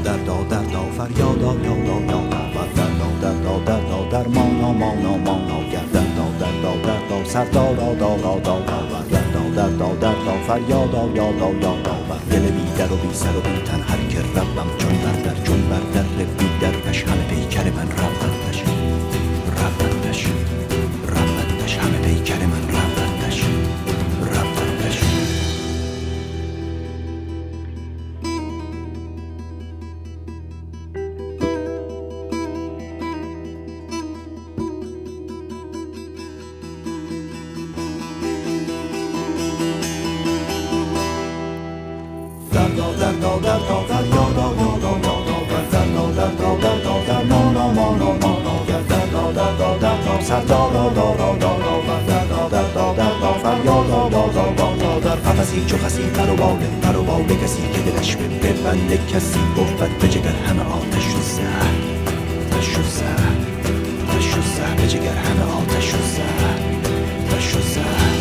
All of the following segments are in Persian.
دردا دردا فریادا یادا یادا و دردا دردا دردا درمانا مانا مانا گر دردا دردا دردا سردارا دارا دارا و دردا دردا دردا فریادا یادا یادا و دل بی در و بی سر و بی تن هر که ربم چون بر در بی درش همه پیکر من رفتش رفتش رفتش همه پیکر من رفتش رفتش. دردا دردا دردا فریادا یادا یادا و دردا دردا دردا درمانا مانا مانا گر دردا دردا دردا سردارا دارا دارا و دردا دردا دردا فریادا یادا یادا در قفسی چو خسی پر و باله کسی که دلش ببنده کسی بود به جگر همه آتش و زهر آتش و زهر آتش و زهر به جگر همه آتش و زهر آتش و زهر.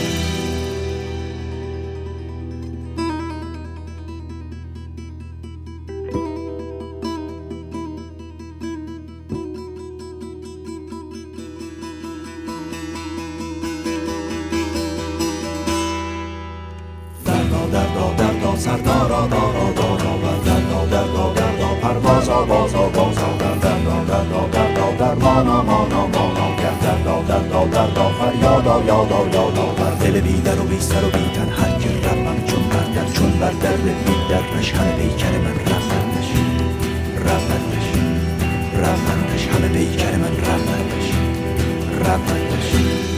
سردارا دارا دارا و دردا دردا دردا پروازا بازا بازا دردا دردا دردا درمانا مانا مانا گر دردا دردا دردا فریادا یادا یادا بر دل بی در و بی سر و بی تن هر که ربم چون بر در بی درش همه پیکر من رفتش رفتش رفتش همه پیکر من رفتش رفتش.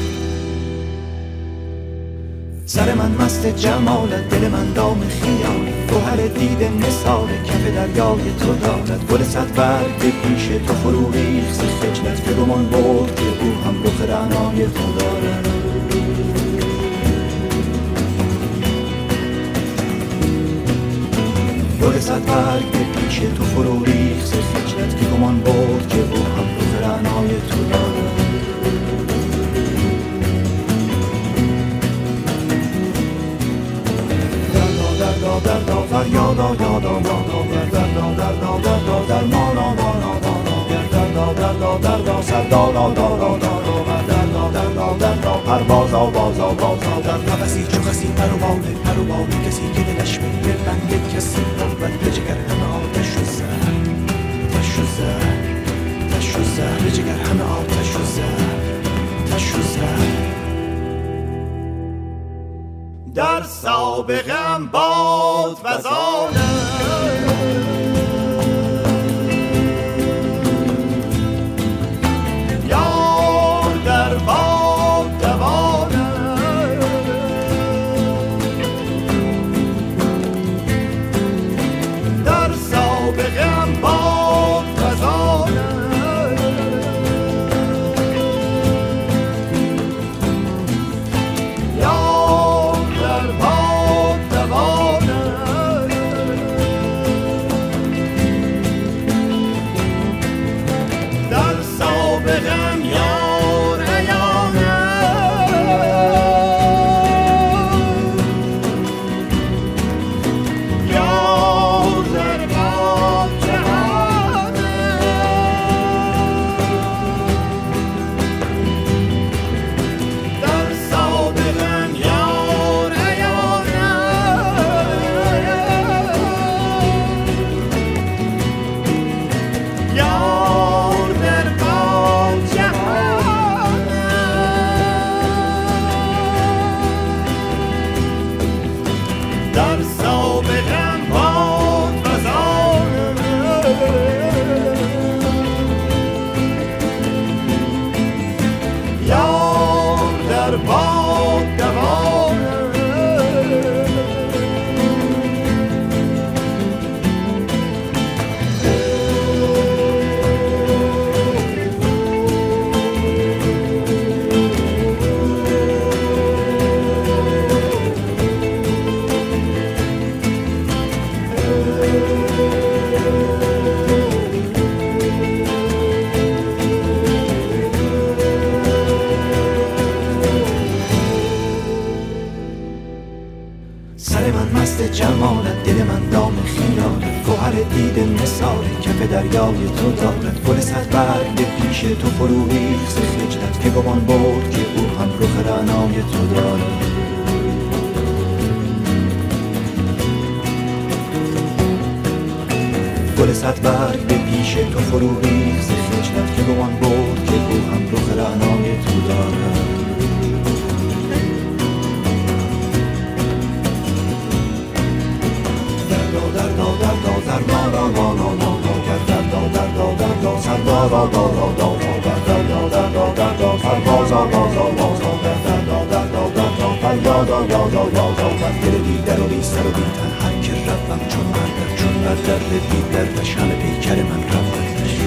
سر من مست جمالت دل من دام خیالت گوهر دیده مثال کف دریای تو دارد گل صد برگ پیش تو فرو ریخت خجلت که گمان برد که او هم رخ رعنای تو دارد گل صد برگ پیش تو فرو ریخت خجلت که گمان برد که او هم رخ رعنای تو دارد. دردا فریادا یادا یادا دردا دردا دردا درمانا مانا مانا دردا دردا دردا سردارا دارا دارا و دردا دردا دردا پروازا بازا بازا در قفسی چو خسی پر و باله کسی که دلش ببنده کسی بود به جگر همه آتش و زهر آتش و زهر آتش و زهر به جگر همه آتش و زهر آتش و زهر. در سابقم باد وزانه یار در باد دوانه در سابقم باد وزانه دیده مثال کف دریای تو دارد. گل صد برگ پیش تو فرو ریخت خجلت که گمان برد که او هم رخ رعنای تو دارد. گل صد برگ به پیش تو فرو ریخت خجلت که گمان برد که او هم رخ رعنای تو دارد. دل بی در و بی سر و بی تن هر که روم چون مردم، چون بر در بی دردش همه پیکر من روندش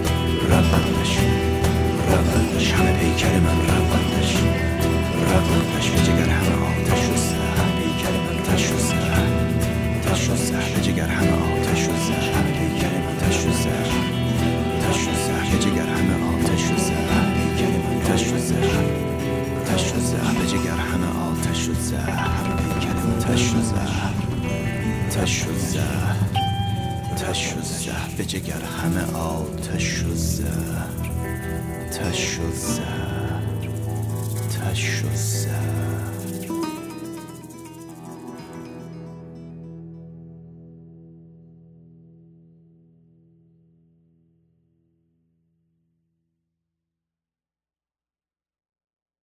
همه پیکر من روندش به جگر همه آتش و زهر. پیکر من تش و زهر به جگر همه آتش و زهر. همه پیکر من تش و زهر به جگر همه آتش و زهر. پیکر من تش و زهر به جگر همه آتش و زهر. پیکر من تش و زهر به جگر همه آتش و زهر. تش و زهر